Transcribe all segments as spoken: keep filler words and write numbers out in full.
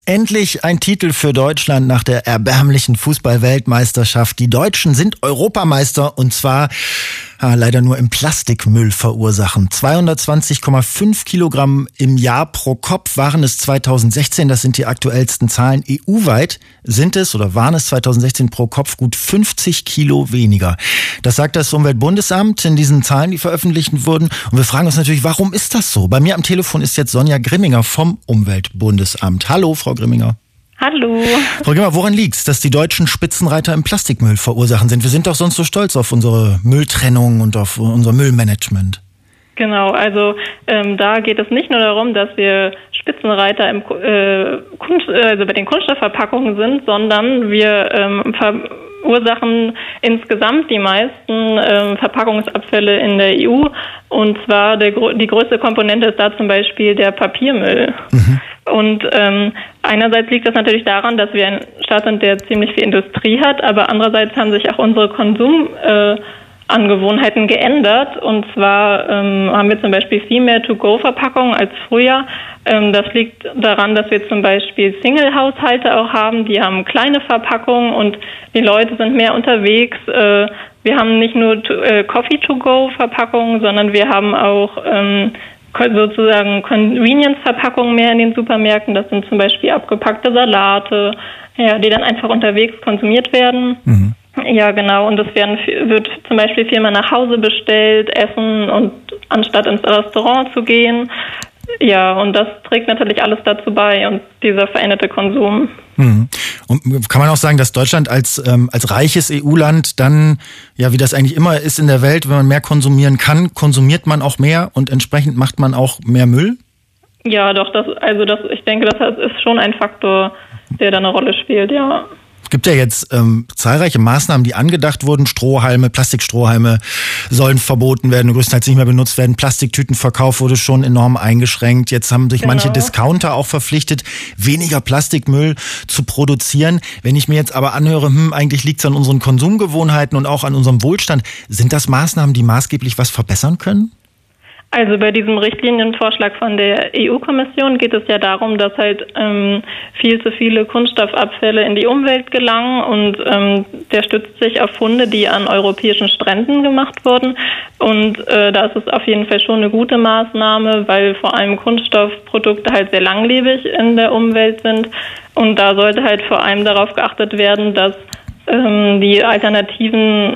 Endlich ein Titel für Deutschland nach der erbärmlichen Fußball-Weltmeisterschaft. Die Deutschen sind Europameister und zwar ah, leider nur im Plastikmüll verursachen. zweihundertzwanzig Komma fünf Kilogramm im Jahr pro Kopf waren es zweitausendsechzehn. Das sind die aktuellsten Zahlen. E U-weit sind es oder waren es zweitausendsechzehn pro Kopf gut fünfzig Kilo weniger. Das sagt das Umweltbundesamt in diesen Zahlen, die veröffentlicht wurden. Und wir fragen uns natürlich, warum ist das so? Bei mir am Telefon ist jetzt Sonja Grimminger vom Umweltbundesamt. Hallo, Frau Grimminger. Hallo. Frau Grimminger, woran liegt's, dass die deutschen Spitzenreiter im Plastikmüll verursachen sind? Wir sind doch sonst so stolz auf unsere Mülltrennung und auf unser Müllmanagement. Genau, also ähm, da geht es nicht nur darum, dass wir Spitzenreiter im, äh, Kunst, also bei den Kunststoffverpackungen sind, sondern wir ähm, verursachen insgesamt die meisten ähm, Verpackungsabfälle in der E U. Und zwar der, die größte Komponente ist da zum Beispiel der Papiermüll. Mhm. Und ähm, einerseits liegt das natürlich daran, dass wir ein Staat sind, der ziemlich viel Industrie hat, aber andererseits haben sich auch unsere Konsumangewohnheiten äh, geändert. Und zwar ähm, haben wir zum Beispiel viel mehr To-Go-Verpackungen als früher. Ähm, das liegt daran, dass wir zum Beispiel Single-Haushalte auch haben, die haben kleine Verpackungen und die Leute sind mehr unterwegs. Äh, wir haben nicht nur to, äh, Coffee-To-Go-Verpackungen, sondern wir haben auch ähm, sozusagen Convenience-Verpackungen mehr in den Supermärkten. Das sind zum Beispiel abgepackte Salate, ja, die dann einfach unterwegs konsumiert werden. Mhm. Ja, genau. Und das werden, wird zum Beispiel viermal nach Hause bestellt, essen und anstatt ins Restaurant zu gehen. Ja, und das trägt natürlich alles dazu bei und dieser veränderte Konsum. Mhm. Und kann man auch sagen, dass Deutschland als ähm, als reiches E U-Land dann, ja, wie das eigentlich immer ist in der Welt, wenn man mehr konsumieren kann, konsumiert man auch mehr und entsprechend macht man auch mehr Müll? Ja, doch, das, also das, ich denke, das ist schon ein Faktor, der da eine Rolle spielt, ja. Es gibt ja jetzt ähm, zahlreiche Maßnahmen, die angedacht wurden. Strohhalme, Plastikstrohhalme sollen verboten werden, größtenteils nicht mehr benutzt werden. Plastiktütenverkauf wurde schon enorm eingeschränkt. Jetzt haben sich genau. manche Discounter auch verpflichtet, weniger Plastikmüll zu produzieren. Wenn ich mir jetzt aber anhöre, hm, eigentlich liegt es an unseren Konsumgewohnheiten und auch an unserem Wohlstand. Sind das Maßnahmen, die maßgeblich was verbessern können? Also bei diesem Richtlinienvorschlag von der E U-Kommission geht es ja darum, dass halt ähm, viel zu viele Kunststoffabfälle in die Umwelt gelangen und ähm, der stützt sich auf Funde, die an europäischen Stränden gemacht wurden und äh, da ist es auf jeden Fall schon eine gute Maßnahme, weil vor allem Kunststoffprodukte halt sehr langlebig in der Umwelt sind und da sollte halt vor allem darauf geachtet werden, dass ähm, die Alternativen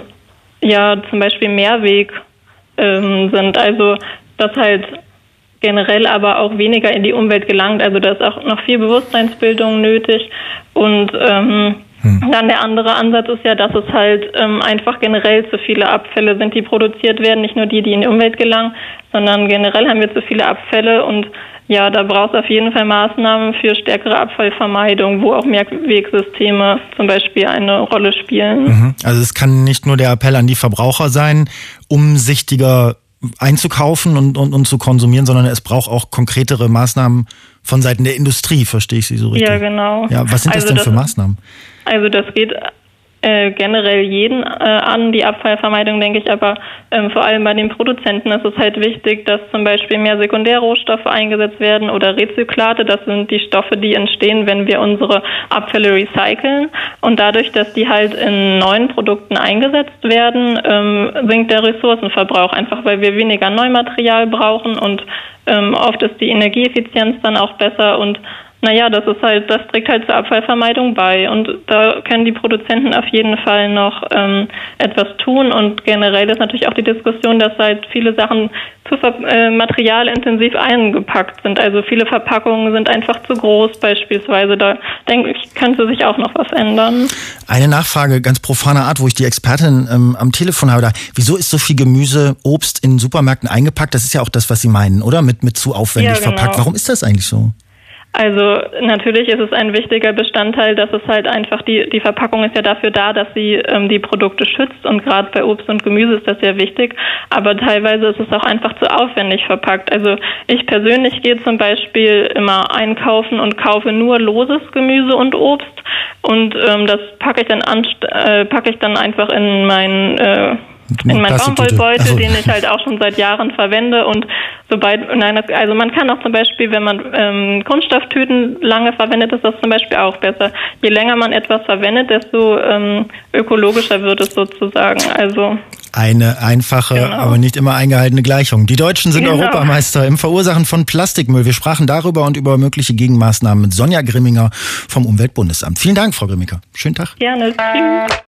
ja zum Beispiel Mehrweg ähm, sind, also dass halt generell aber auch weniger in die Umwelt gelangt. Also da ist auch noch viel Bewusstseinsbildung nötig. Und ähm, hm. dann der andere Ansatz ist ja, dass es halt ähm, einfach generell zu viele Abfälle sind, die produziert werden. Nicht nur die, die in die Umwelt gelangen, sondern generell haben wir zu viele Abfälle. Und ja, da braucht es auf jeden Fall Maßnahmen für stärkere Abfallvermeidung, wo auch Mehrwegsysteme zum Beispiel eine Rolle spielen. Mhm. Also es kann nicht nur der Appell an die Verbraucher sein, umsichtiger einzukaufen und, und, und zu konsumieren, sondern es braucht auch konkretere Maßnahmen von Seiten der Industrie, verstehe ich Sie so richtig? Ja, genau. Ja, was sind das also denn das, für Maßnahmen? Also das geht äh, generell jeden äh, an, die Abfallvermeidung, denke ich, aber ähm, vor allem bei den Produzenten ist es halt wichtig, dass zum Beispiel mehr Sekundärrohstoffe eingesetzt werden oder Rezyklate. Das sind die Stoffe, die entstehen, wenn wir unsere Abfälle recyceln. Und dadurch, dass die halt in neuen Produkten eingesetzt werden, ähm, sinkt der Ressourcenverbrauch, einfach weil wir weniger Neumaterial brauchen und ähm, oft ist die Energieeffizienz dann auch besser und naja, das ist halt, das trägt halt zur Abfallvermeidung bei und da können die Produzenten auf jeden Fall noch ähm, etwas tun und generell ist natürlich auch die Diskussion, dass halt viele Sachen zu äh, materialintensiv eingepackt sind. Also viele Verpackungen sind einfach zu groß beispielsweise. Da denke ich, könnte sich auch noch was ändern. Eine Nachfrage ganz profaner Art, wo ich die Expertin ähm, am Telefon habe. Da, wieso ist so viel Gemüse, Obst in Supermärkten eingepackt? Das ist ja auch das, was Sie meinen, oder? Mit, mit zu aufwendig ja, genau. verpackt. Warum ist das eigentlich so? Also natürlich ist es ein wichtiger Bestandteil, dass es halt einfach, die die Verpackung ist ja dafür da, dass sie ähm, die Produkte schützt und gerade bei Obst und Gemüse ist das sehr wichtig, aber teilweise ist es auch einfach zu aufwendig verpackt. Also ich persönlich gehe zum Beispiel immer einkaufen und kaufe nur loses Gemüse und Obst und ähm, das packe ich dann an, äh, packe ich dann einfach in mein äh, In meinem Baumwollbeutel, so. Den ich halt auch schon seit Jahren verwende. Und sobald, nein, das, also man kann auch zum Beispiel, wenn man ähm, Kunststofftüten lange verwendet, ist das zum Beispiel auch besser. Je länger man etwas verwendet, desto ähm, ökologischer wird es sozusagen. Also eine einfache, genau. aber nicht immer eingehaltene Gleichung. Die Deutschen sind genau. Europameister im Verursachen von Plastikmüll. Wir sprachen darüber und über mögliche Gegenmaßnahmen mit Sonja Grimminger vom Umweltbundesamt. Vielen Dank, Frau Grimminger. Schönen Tag. Gerne. Tschüss.